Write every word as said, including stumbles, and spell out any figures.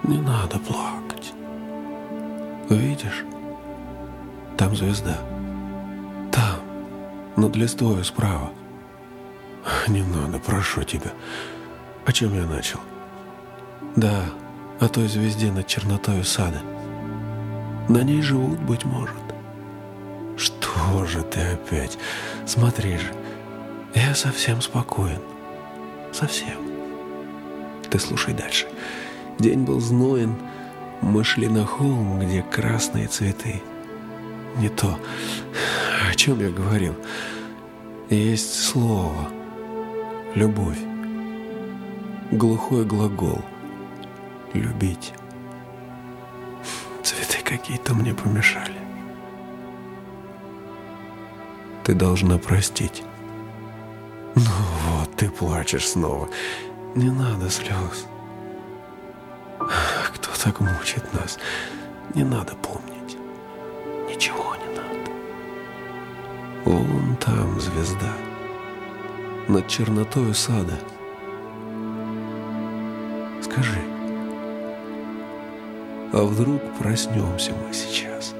Не надо плакать. Видишь? Там звезда. Там, над листвою справа. Не надо, прошу тебя. О чем я начал? Да, о той звезде над чернотою сада. На ней живут, быть может. Что же ты опять? Смотри же, я совсем спокоен. Совсем. Ты слушай дальше. День был знойен. Мы шли на холм, где красные цветы. Не то, о чем я говорил. Есть слово. Любовь. Глухой глагол. Любить. Цветы какие-то мне помешали. Ты должна простить. Ну вот, ты плачешь снова. Не надо слез. Кто так мучит нас? Не надо помнить. Ничего не надо. Вон там звезда. Над чернотою сада. Скажи, а вдруг проснемся мы сейчас?